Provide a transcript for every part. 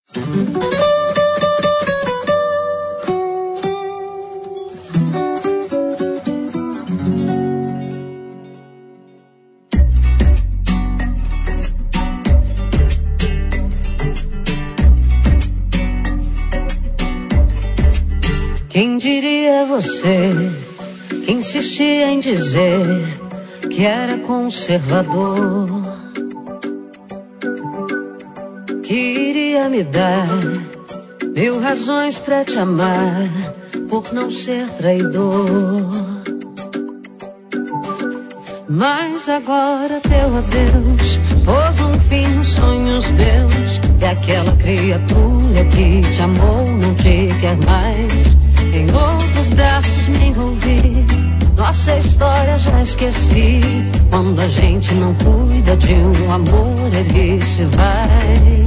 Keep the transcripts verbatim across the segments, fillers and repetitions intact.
Quem diria você que insistia em dizer que era conservador, que iria me dar mil razões pra te amar por não ser traidor. Mas agora teu adeus pôs um fim nos sonhos meus, e aquela criatura que te amou não te quer mais. Em outros braços me envolvi, nossa história já esqueci. Quando a gente não cuida de um amor, ele se vai.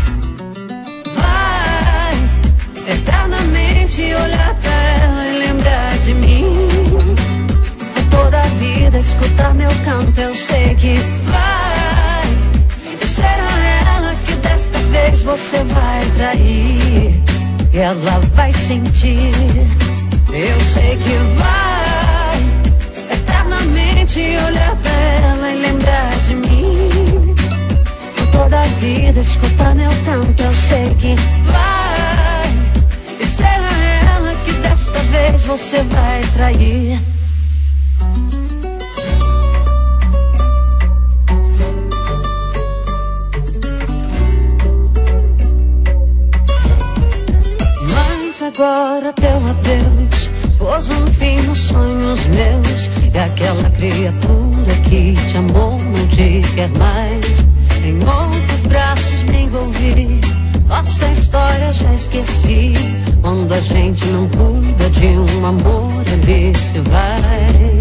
Vai eternamente olhar pra ela e lembrar de mim. Por toda a vida escutar meu canto, eu sei que vai. E será ela que desta vez você vai trair. E ela vai sentir, eu sei que vai eternamente olhar pra ela e lembrar de mim. Por toda a vida escutar meu canto, eu sei que vai. E será ela que desta vez você vai trair. Agora teu adeus pôs um fim nos sonhos meus, e aquela criatura que te amou não te quer mais. Em outros braços me envolvi, nossa história já esqueci. Quando a gente não cuida de um amor, ele se vai.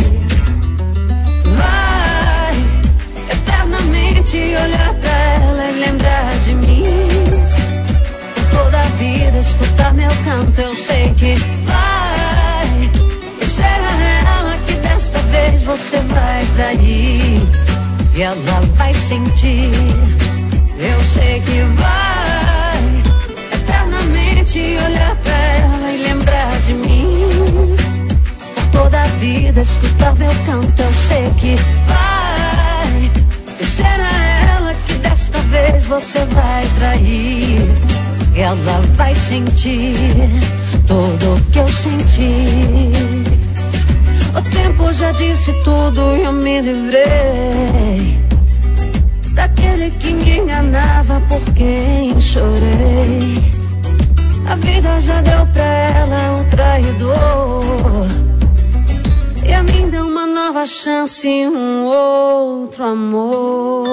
Vai eternamente olhar pra ela e lembrar de mim. Toda a vida escutar meu canto, eu sei que vai. E será ela que desta vez você vai trair. E ela vai sentir, eu sei que vai eternamente olhar pra ela e lembrar de mim. Por toda a vida escutar meu canto, eu sei que vai. E será ela que desta vez você vai trair. Ela vai sentir tudo o que eu senti. O tempo já disse tudo e eu me livrei daquele que me enganava, por quem chorei. A vida já deu pra ela um traidor, e a mim deu uma nova chance e um outro amor.